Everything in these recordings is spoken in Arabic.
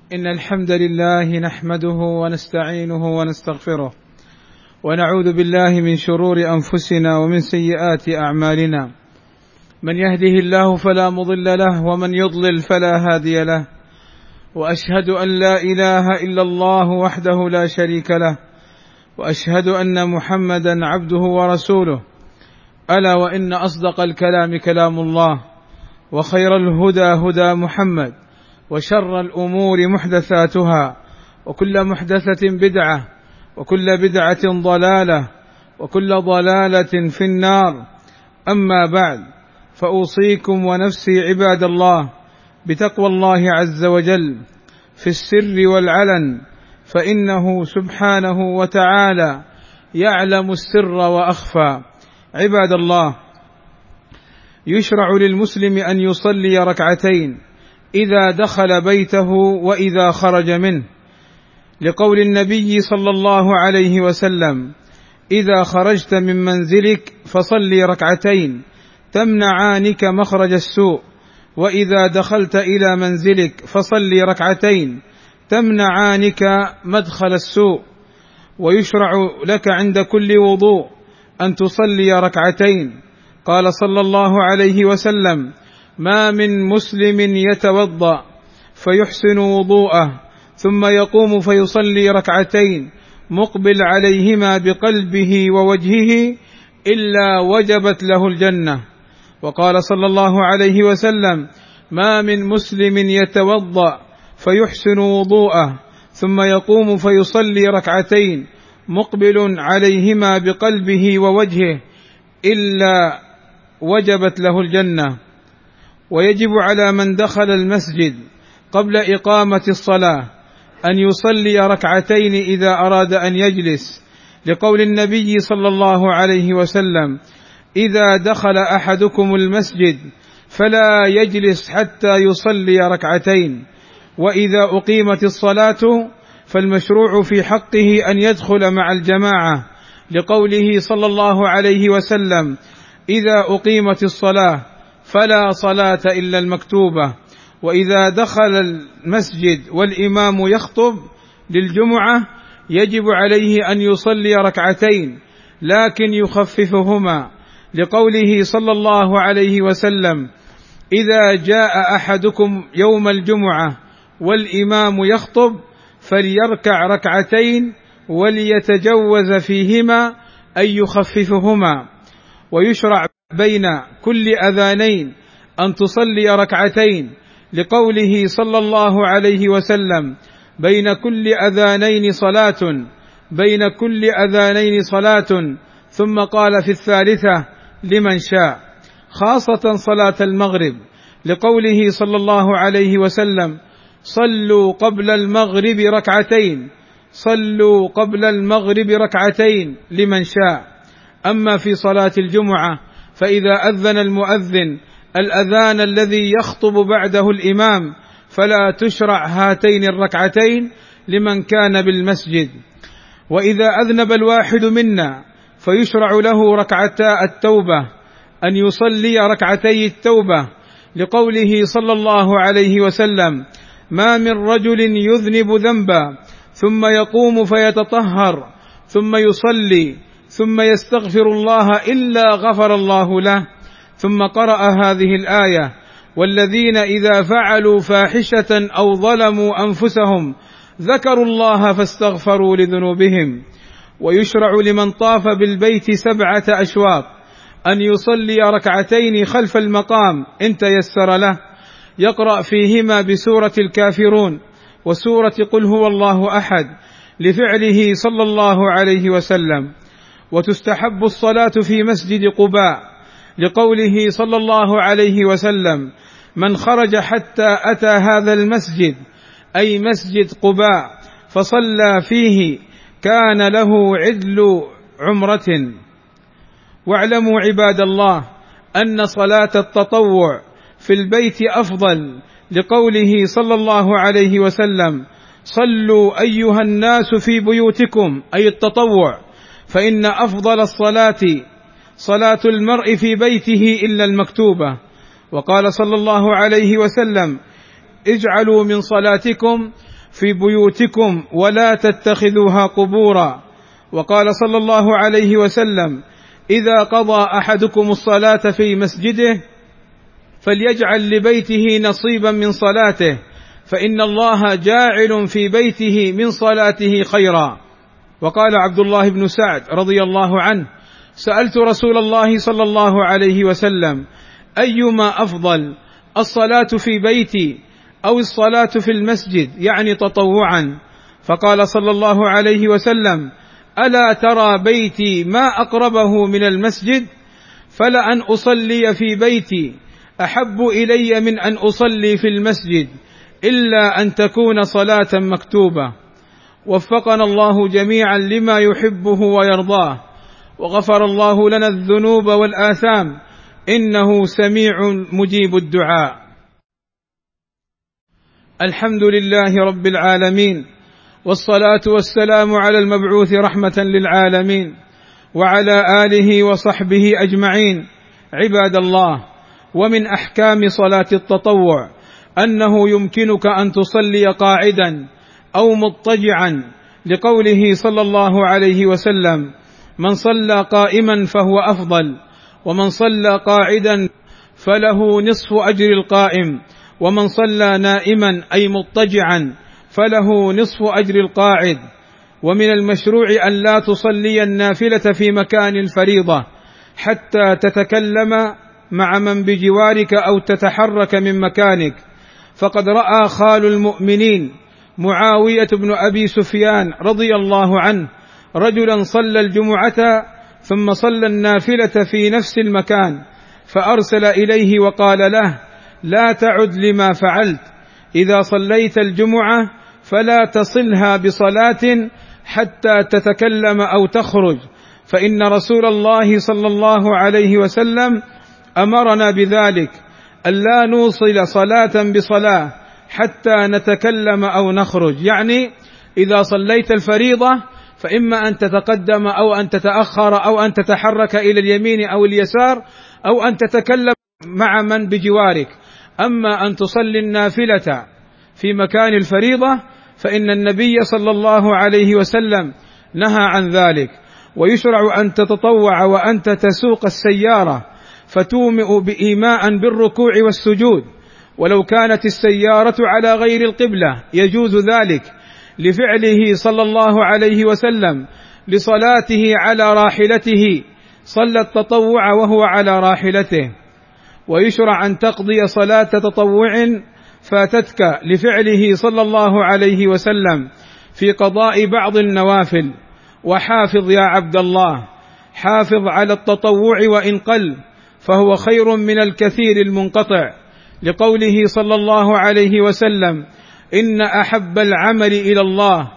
إن الحمد لله نحمده ونستعينه ونستغفره ونعوذ بالله من شرور أنفسنا ومن سيئات أعمالنا. من يهده الله فلا مضل له ومن يضلل فلا هادي له، وأشهد أن لا إله إلا الله وحده لا شريك له، وأشهد أن محمدا عبده ورسوله. ألا وإن أصدق الكلام كلام الله، وخير الهدى هدى محمد، وشر الأمور محدثاتها، وكل محدثة بدعة، وكل بدعة ضلالة، وكل ضلالة في النار. أما بعد، فأوصيكم ونفسي عباد الله بتقوى الله عز وجل في السر والعلن، فإنه سبحانه وتعالى يعلم السر وأخفى. عباد الله، يشرع للمسلم أن يصلي ركعتين إذا دخل بيته وإذا خرج منه، لقول النبي صلى الله عليه وسلم: إذا خرجت من منزلك فصلي ركعتين تمنعانك مخرج السوء، وإذا دخلت إلى منزلك فصلي ركعتين تمنعانك مدخل السوء. ويشرع لك عند كل وضوء أن تصلي ركعتين. قال صلى الله عليه وسلم: ما من مسلم يتوضأ فيحسن وضوءه ثم يقوم فيصلي ركعتين مقبل عليهما بقلبه ووجهه إلا وجبت له الجنة. وقال صلى الله عليه وسلم: ما من مسلم يتوضأ فيحسن وضوءه ثم يقوم فيصلي ركعتين مقبل عليهما بقلبه ووجهه إلا وجبت له الجنة. ويجب على من دخل المسجد قبل إقامة الصلاة أن يصلي ركعتين إذا أراد أن يجلس، لقول النبي صلى الله عليه وسلم: إذا دخل أحدكم المسجد فلا يجلس حتى يصلي ركعتين. وإذا أقيمت الصلاة فالمشروع في حقه أن يدخل مع الجماعة، لقوله صلى الله عليه وسلم: إذا أقيمت الصلاة فلا صلاة إلا المكتوبة. وإذا دخل المسجد والإمام يخطب للجمعة يجب عليه أن يصلي ركعتين لكن يخففهما، لقوله صلى الله عليه وسلم: إذا جاء أحدكم يوم الجمعة والإمام يخطب فليركع ركعتين وليتجوز فيهما أي يخففهما. ويشرع بين كل أذانين أن تصلي ركعتين، لقوله صلى الله عليه وسلم: بين كل أذانين صلاة، بين كل أذانين صلاة. ثم قال في الثالثة: لمن شاء، خاصة صلاة المغرب، لقوله صلى الله عليه وسلم: صلوا قبل المغرب ركعتين، صلوا قبل المغرب ركعتين لمن شاء. أما في صلاة الجمعة فإذا أذن المؤذن الأذان الذي يخطب بعده الإمام فلا تشرع هاتين الركعتين لمن كان بالمسجد. وإذا أذنب الواحد منا فيشرع له ركعتا التوبة، أن يصلي ركعتي التوبة، لقوله صلى الله عليه وسلم: ما من رجل يذنب ذنبا ثم يقوم فيتطهر ثم يصلي ثم يستغفر الله إلا غفر الله له. ثم قرأ هذه الآية: والذين إذا فعلوا فاحشة أو ظلموا أنفسهم ذكروا الله فاستغفروا لذنوبهم. ويشرع لمن طاف بالبيت 7 أشواط أن يصلي ركعتين خلف المقام إن تيسر له، يقرأ فيهما بسورة الكافرون وسورة قل هو الله أحد، لفعله صلى الله عليه وسلم. وتستحب الصلاة في مسجد قباء، لقوله صلى الله عليه وسلم: من خرج حتى أتى هذا المسجد، أي مسجد قباء، فصلى فيه كان له عدل عمرة. واعلموا عباد الله أن صلاة التطوع في البيت أفضل، لقوله صلى الله عليه وسلم: صلوا أيها الناس في بيوتكم، أي التطوع، فإن أفضل الصلاة صلاة المرء في بيته إلا المكتوبة. وقال صلى الله عليه وسلم: اجعلوا من صلاتكم في بيوتكم ولا تتخذوها قبورا. وقال صلى الله عليه وسلم: إذا قضى أحدكم الصلاة في مسجده فليجعل لبيته نصيبا من صلاته، فإن الله جاعل في بيته من صلاته خيرا. وقال عبد الله بن سعد رضي الله عنه: سألت رسول الله صلى الله عليه وسلم: أيما أفضل، الصلاة في بيتي أو الصلاة في المسجد، يعني تطوعا؟ فقال صلى الله عليه وسلم: ألا ترى بيتي ما أقربه من المسجد؟ فلأن أصلي في بيتي أحب إلي من أن أصلي في المسجد، إلا أن تكون صلاة مكتوبة. وفقنا الله جميعا لما يحبه ويرضاه، وغفر الله لنا الذنوب والآثام، إنه سميع مجيب الدعاء. الحمد لله رب العالمين، والصلاة والسلام على المبعوث رحمة للعالمين، وعلى آله وصحبه أجمعين. عباد الله، ومن أحكام صلاة التطوع أنه يمكنك أن تصلي قاعدا أو مضطجعا، لقوله صلى الله عليه وسلم: من صلى قائما فهو أفضل، ومن صلى قاعدا فله نصف أجر القائم، ومن صلى نائما أي مضطجعا فله نصف أجر القاعد. ومن المشروع أن لا تصلي النافلة في مكان الفريضة حتى تتكلم مع من بجوارك أو تتحرك من مكانك، فقد رأى خال المؤمنين معاوية بن أبي سفيان رضي الله عنه رجلا صلى الجمعة ثم صلى النافلة في نفس المكان، فأرسل إليه وقال له: لا تعد لما فعلت، إذا صليت الجمعة فلا تصلها بصلاة حتى تتكلم أو تخرج، فإن رسول الله صلى الله عليه وسلم أمرنا بذلك، ألا نوصل صلاة بصلاة حتى نتكلم أو نخرج. يعني إذا صليت الفريضة فإما أن تتقدم أو أن تتأخر أو أن تتحرك إلى اليمين أو اليسار أو أن تتكلم مع من بجوارك. أما أن تصلي النافلة في مكان الفريضة فإن النبي صلى الله عليه وسلم نهى عن ذلك. ويشرع أن تتطوع وأنت تسوق السيارة فتومئ بإيماء بالركوع والسجود، ولو كانت السيارة على غير القبلة يجوز ذلك، لفعله صلى الله عليه وسلم لصلاته على راحلته، صلى التطوع وهو على راحلته. ويشرع أن تقضي صلاة تطوع فاتتك، لفعله صلى الله عليه وسلم في قضاء بعض النوافل. وحافظ يا عبد الله، حافظ على التطوع وإن قل، فهو خير من الكثير المنقطع، لقوله صلى الله عليه وسلم: إن أحب العمل إلى الله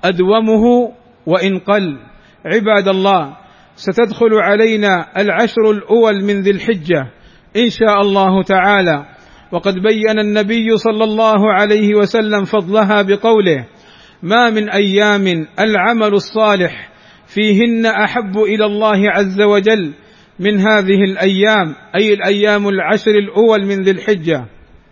أدومه وإن قل. عباد الله، ستدخل علينا العشر الأول من ذي الحجة إن شاء الله تعالى، وقد بين النبي صلى الله عليه وسلم فضلها بقوله: ما من أيام العمل الصالح فيهن أحب إلى الله عز وجل من هذه الأيام، أي الأيام العشر الأول من ذي الحجة.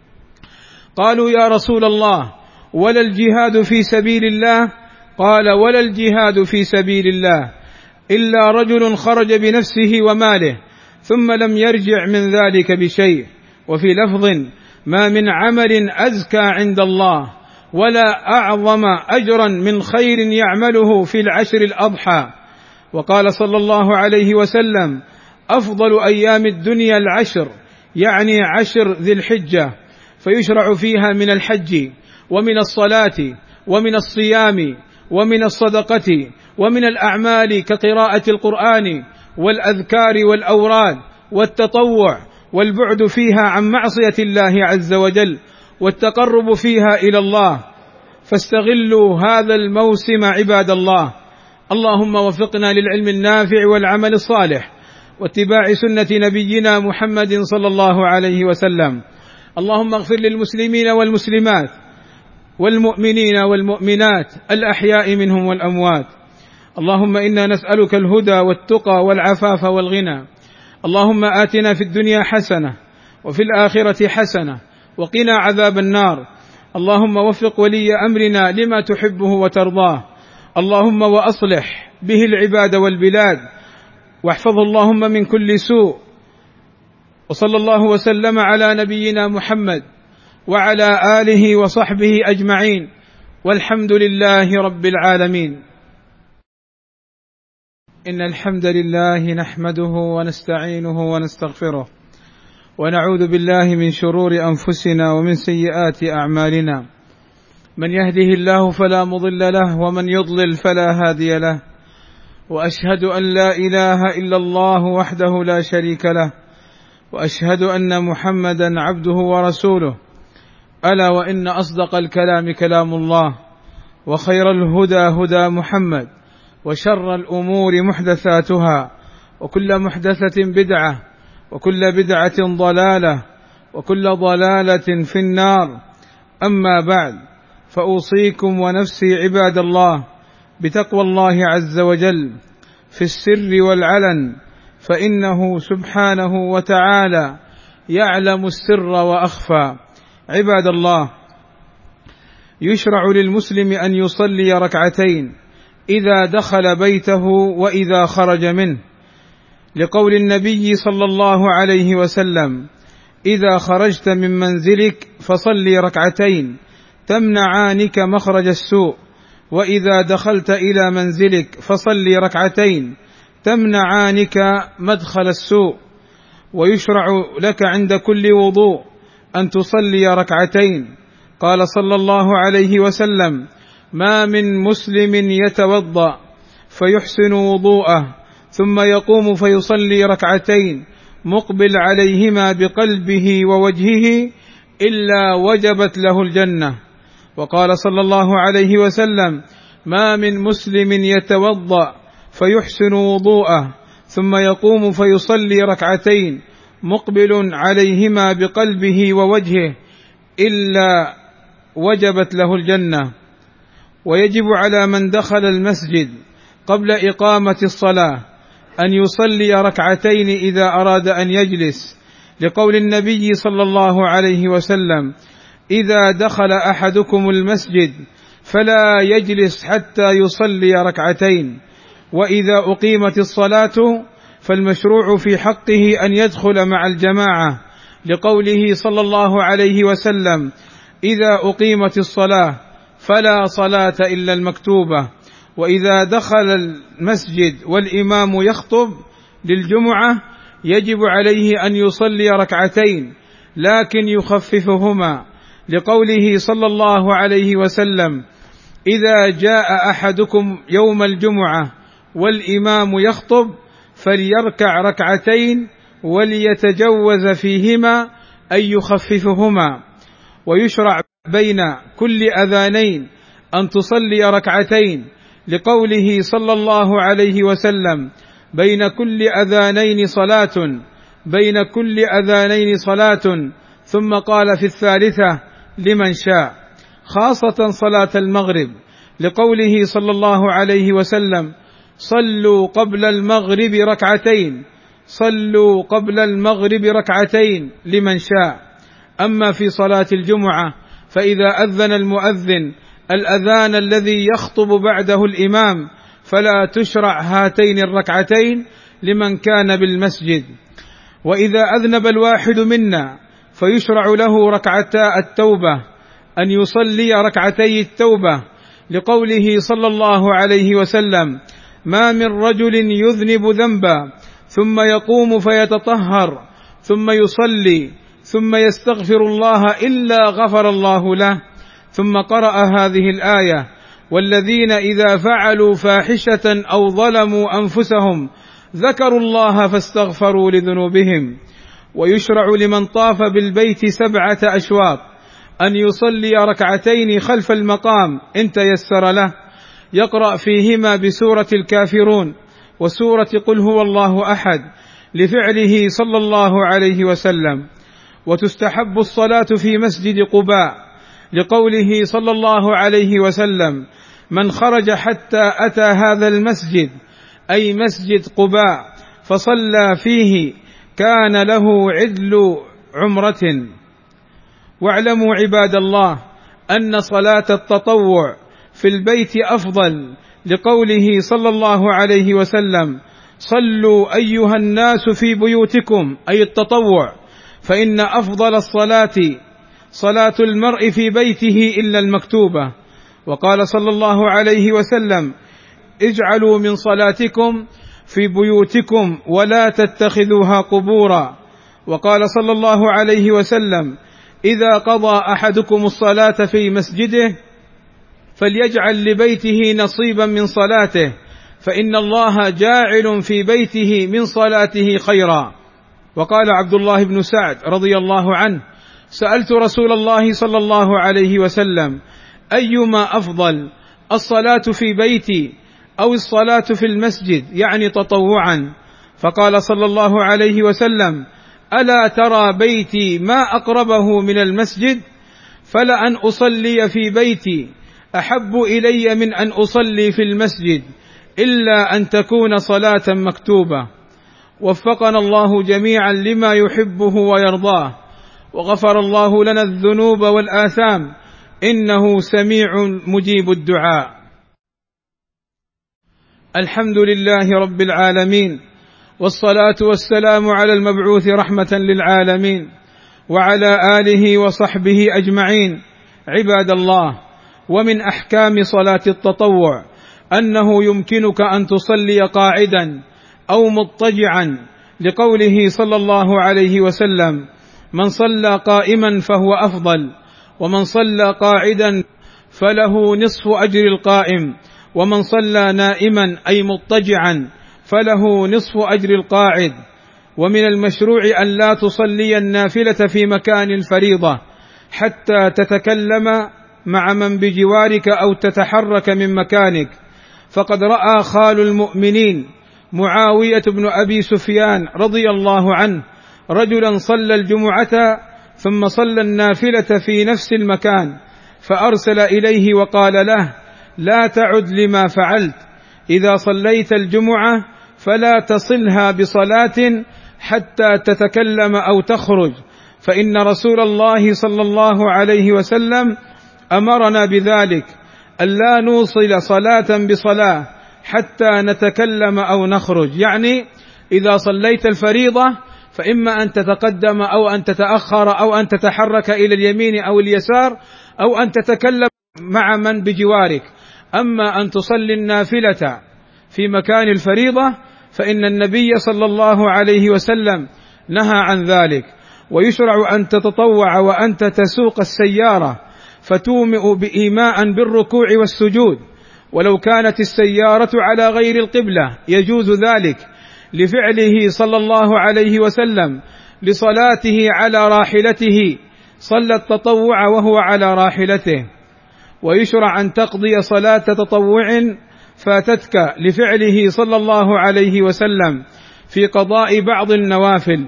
قالوا: يا رسول الله، ولا الجهاد في سبيل الله؟ قال: ولا الجهاد في سبيل الله إلا رجل خرج بنفسه وماله ثم لم يرجع من ذلك بشيء. وفي لفظ: ما من عمل أزكى عند الله ولا أعظم أجرا من خير يعمله في العشر الأضحى. وقال صلى الله عليه وسلم: أفضل أيام الدنيا العشر، يعني عشر ذي الحجة، فيشرع فيها من الحج ومن الصلاة ومن الصيام ومن الصدقة ومن الأعمال كقراءة القرآن والأذكار والأوراد والتطوع، والبعد فيها عن معصية الله عز وجل والتقرب فيها إلى الله. فاستغلوا هذا الموسم عباد الله. اللهم وفقنا للعلم النافع والعمل الصالح واتباع سنة نبينا محمد صلى الله عليه وسلم. اللهم اغفر للمسلمين والمسلمات والمؤمنين والمؤمنات الأحياء منهم والأموات. اللهم إنا نسألك الهدى والتقى والعفاف والغنى. اللهم آتنا في الدنيا حسنة وفي الآخرة حسنة وقنا عذاب النار. اللهم وفق ولي أمرنا لما تحبه وترضاه، اللهم وأصلح به العباد والبلاد، واحفظه اللهم من كل سوء. وصلى الله وسلم على نبينا محمد وعلى آله وصحبه أجمعين، والحمد لله رب العالمين. إن الحمد لله نحمده ونستعينه ونستغفره، ونعوذ بالله من شرور أنفسنا ومن سيئات أعمالنا، من يهده الله فلا مضل له ومن يضلل فلا هادي له، وأشهد أن لا إله إلا الله وحده لا شريك له، وأشهد أن محمدا عبده ورسوله. ألا وإن أصدق الكلام كلام الله، وخير الهدى هدى محمد، وشر الأمور محدثاتها، وكل محدثة بدعة، وكل بدعة ضلالة، وكل ضلالة في النار. أما بعد، فأوصيكم ونفسي عباد الله بتقوى الله عز وجل في السر والعلن، فإنه سبحانه وتعالى يعلم السر وأخفى. عباد الله، يشرع للمسلم أن يصلي ركعتين إذا دخل بيته وإذا خرج منه، لقول النبي صلى الله عليه وسلم: إذا خرجت من منزلك فصلي ركعتين تمنعانك مخرج السوء، وإذا دخلت إلى منزلك فصلي ركعتين تمنعانك مدخل السوء. ويشرع لك عند كل وضوء أن تصلي ركعتين. قال صلى الله عليه وسلم: ما من مسلم يتوضأ فيحسن وضوءه ثم يقوم فيصلي ركعتين مقبل عليهما بقلبه ووجهه إلا وجبت له الجنة. وقال صلى الله عليه وسلم: ما من مسلم يتوضأ فيحسن وضوءه ثم يقوم فيصلي ركعتين مقبل عليهما بقلبه ووجهه إلا وجبت له الجنة. ويجب على من دخل المسجد قبل إقامة الصلاة أن يصلي ركعتين إذا أراد أن يجلس، لقول النبي صلى الله عليه وسلم: إذا دخل أحدكم المسجد فلا يجلس حتى يصلي ركعتين، وإذا أقيمت الصلاة فالمشروع في حقه أن يدخل مع الجماعة، لقوله صلى الله عليه وسلم: إذا أقيمت الصلاة فلا صلاة إلا المكتوبة. وإذا دخل المسجد والإمام يخطب للجمعة يجب عليه أن يصلي ركعتين لكن يخففهما، لقوله صلى الله عليه وسلم: إذا جاء أحدكم يوم الجمعة والإمام يخطب فليركع ركعتين وليتجوز فيهما أي يخففهما. ويشرع بين كل أذانين أن تصلي ركعتين، لقوله صلى الله عليه وسلم: بين كل أذانين صلاة، بين كل أذانين صلاة. ثم قال في الثالثة: لمن شاء، خاصة صلاة المغرب، لقوله صلى الله عليه وسلم: صلوا قبل المغرب ركعتين، صلوا قبل المغرب ركعتين لمن شاء. أما في صلاة الجمعة فإذا أذن المؤذن الأذان الذي يخطب بعده الإمام فلا تشرع هاتين الركعتين لمن كان بالمسجد. وإذا أذنب الواحد منا فيشرع له ركعتا التوبة، أن يصلي ركعتي التوبة، لقوله صلى الله عليه وسلم: ما من رجل يذنب ذنبا ثم يقوم فيتطهر ثم يصلي ثم يستغفر الله إلا غفر الله له. ثم قرأ هذه الآية: والذين إذا فعلوا فاحشة أو ظلموا أنفسهم ذكروا الله فاستغفروا لذنوبهم. ويشرع لمن طاف بالبيت 7 أشواط أن يصلي ركعتين خلف المقام إن تيسر له، يقرأ فيهما بسورة الكافرون وسورة قل هو الله أحد، لفعله صلى الله عليه وسلم. وتستحب الصلاة في مسجد قباء، لقوله صلى الله عليه وسلم: من خرج حتى أتى هذا المسجد، أي مسجد قباء، فصلى فيه كان له عدل عمرة. واعلموا عباد الله أن صلاة التطوع في البيت أفضل، لقوله صلى الله عليه وسلم: صلوا أيها الناس في بيوتكم، أي التطوع، فإن أفضل الصلاة صلاة المرء في بيته إلا المكتوبة. وقال صلى الله عليه وسلم: اجعلوا من صلاتكم في بيوتكم ولا تتخذوها قبورا. وقال صلى الله عليه وسلم: إذا قضى أحدكم الصلاة في مسجده فليجعل لبيته نصيبا من صلاته، فإن الله جاعل في بيته من صلاته خيرا. وقال عبد الله بن سعد رضي الله عنه: سألت رسول الله صلى الله عليه وسلم: أيما أفضل، الصلاة في بيتي أو الصلاة في المسجد، يعني تطوعا؟ فقال صلى الله عليه وسلم: ألا ترى بيتي ما أقربه من المسجد؟ فلأن أصلي في بيتي أحب إلي من أن أصلي في المسجد، إلا أن تكون صلاة مكتوبة. وفقنا الله جميعا لما يحبه ويرضاه، وغفر الله لنا الذنوب والآثام، إنه سميع مجيب الدعاء. الحمد لله رب العالمين، والصلاة والسلام على المبعوث رحمة للعالمين، وعلى آله وصحبه أجمعين. عباد الله، ومن أحكام صلاة التطوع أنه يمكنك أن تصلي قاعدا أو مضطجعا، لقوله صلى الله عليه وسلم: من صلى قائما فهو أفضل، ومن صلى قاعدا فله نصف أجر القائم، ومن صلى نائما أي مضطجعا فله نصف أجر القاعد. ومن المشروع أن لا تصلي النافلة في مكان الفريضة حتى تتكلم مع من بجوارك أو تتحرك من مكانك، فقد رأى خال المؤمنين معاوية بن أبي سفيان رضي الله عنه رجلا صلى الجمعة ثم صلى النافلة في نفس المكان، فأرسل إليه وقال له: لا تعد لما فعلت، إذا صليت الجمعة فلا تصلها بصلاة حتى تتكلم أو تخرج، فإن رسول الله صلى الله عليه وسلم أمرنا بذلك، ألا نوصل صلاة بصلاة حتى نتكلم أو نخرج. يعني إذا صليت الفريضة فإما أن تتقدم أو أن تتأخر أو أن تتحرك إلى اليمين أو اليسار أو أن تتكلم مع من بجوارك. أما أن تصلي النافلة في مكان الفريضة فإن النبي صلى الله عليه وسلم نهى عن ذلك. ويشرع أن تتطوع وأنت تسوق السيارة فتومئ بإيماء بالركوع والسجود، ولو كانت السيارة على غير القبلة يجوز ذلك، لفعله صلى الله عليه وسلم لصلاته على راحلته، صلى التطوع وهو على راحلته. ويشرع أن تقضي صلاة تطوع فاتتك، لفعله صلى الله عليه وسلم في قضاء بعض النوافل.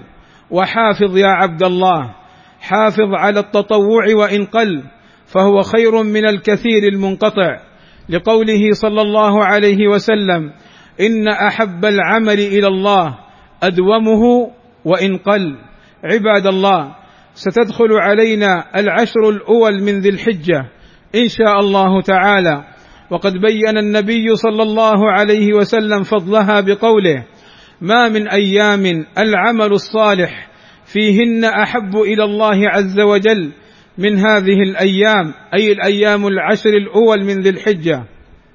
وحافظ يا عبد الله، حافظ على التطوع وإن قل، فهو خير من الكثير المنقطع، لقوله صلى الله عليه وسلم: إن أحب العمل إلى الله أدومه وإن قل. عباد الله، ستدخل علينا العشر الأول من ذي الحجة إن شاء الله تعالى، وقد بين النبي صلى الله عليه وسلم فضلها بقوله: ما من أيام العمل الصالح فيهن أحب إلى الله عز وجل من هذه الأيام، أي الأيام العشر الأول من ذي الحجة.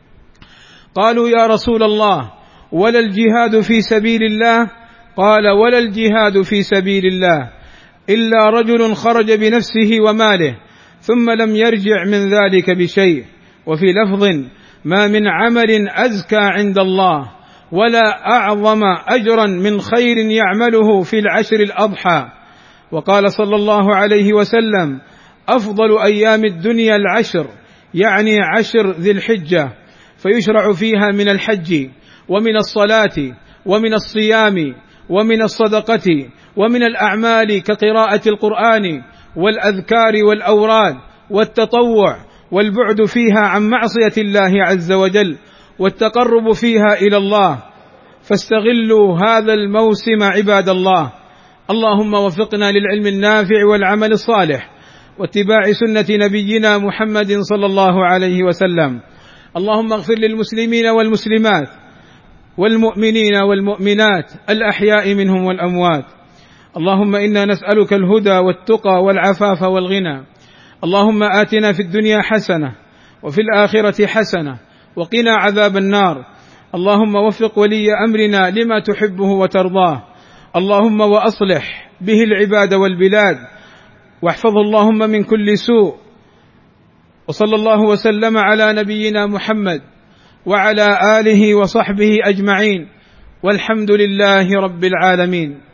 قالوا: يا رسول الله، ولا الجهاد في سبيل الله؟ قال: ولا الجهاد في سبيل الله إلا رجل خرج بنفسه وماله ثم لم يرجع من ذلك بشيء. وفي لفظ: ما من عمل أزكى عند الله ولا أعظم أجرا من خير يعمله في العشر الأضحى. وقال صلى الله عليه وسلم: أفضل أيام الدنيا العشر، يعني عشر ذي الحجة، فيشرع فيها من الحج ومن الصلاة ومن الصيام ومن الصدقة ومن الأعمال كقراءة القرآن والأذكار والأوراد والتطوع، والبعد فيها عن معصية الله عز وجل والتقرب فيها إلى الله. فاستغلوا هذا الموسم عباد الله. اللهم وفقنا للعلم النافع والعمل الصالح، واتباع سنة نبينا محمد صلى الله عليه وسلم. اللهم اغفر للمسلمين والمسلمات والمؤمنين والمؤمنات الأحياء منهم والأموات. اللهم إنا نسألك الهدى والتقى والعفاف والغنى. اللهم آتنا في الدنيا حسنة وفي الآخرة حسنة وقنا عذاب النار. اللهم وفق ولي أمرنا لما تحبه وترضاه، اللهم وأصلح به العباد والبلاد، واحفظه اللهم من كل سوء. وصلى الله وسلم على نبينا محمد وعلى آله وصحبه أجمعين، والحمد لله رب العالمين.